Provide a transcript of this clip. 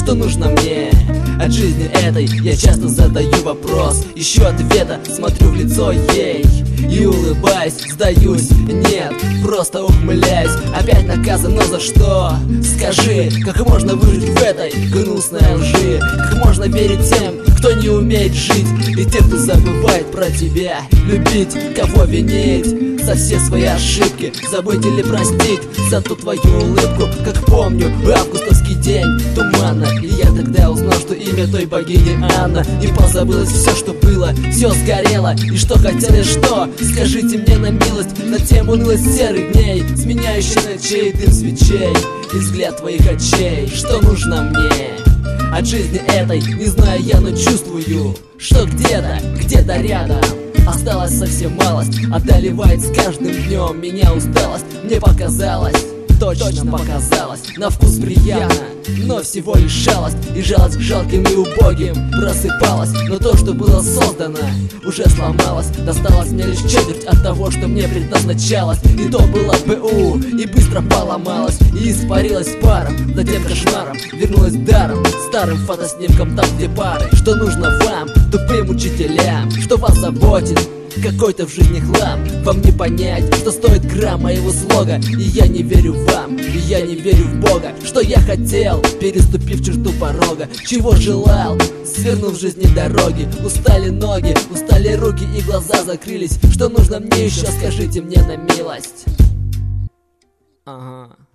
что нужно мне от жизни этой. Я часто задаю вопрос, ищу ответа, смотрю в лицо ей и улыбаюсь, сдаюсь, нет, просто ухмыляюсь. Опять наказан, но за что? Скажи, как можно выжить в этой гнусной лжи? Как можно верить тем, кто не умеет жить, и тем, кто забывает про тебя любить? Кого винить за все свои ошибки? Забыть или простить за ту твою улыбку? Как помню, августовский день туманно, и я тогда узнал, что имя той богини Анна. И позабылось все, что было, все сгорело. И что хотели, что? Скажите мне на милость, на тему унылость серых дней, сменяющих ночей дым свечей и взгляд твоих очей. Что нужно мне от жизни этой? Не знаю я, но чувствую, что где-то рядом осталась совсем малость. Одолевает с каждым днем меня усталость. Мне показалось, точно показалось, на вкус приятно, но всего лишь шалость. И жалость к жалким и убогим просыпалась. Но то, что было создано, уже сломалось. Досталось мне лишь четверть от того, что мне предназначалось. И то было БУ, и быстро поломалось, и испарилась паром. Затем кошмаром вернулась даром, старым фотоснимком там, где пары. Что нужно вам, тупым учителям? Что вас заботит? Какой-то в жизни хлам. Вам не понять, что стоит грамм моего слога. И я не верю вам, и я не верю в Бога. Что я хотел, переступив черту порога? Чего желал, свернув в жизни дороги? Устали ноги, устали руки и глаза закрылись. Что нужно мне еще, скажите мне на милость. Ага.